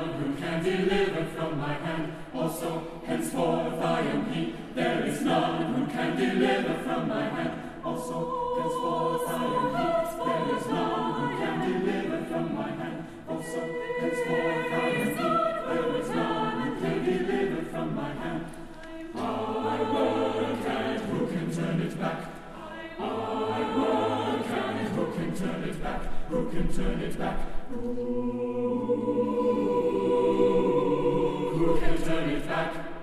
none who can deliver from my hand. Also, henceforth I am he. There is none who can deliver from my hand. Also, henceforth I am he. There is none who can deliver from my hand. Also, henceforth I am he. There is none who can deliver from my hand. I work, and who can turn it back? I work, and who can turn it back? Who can turn it back? Who can turn it back?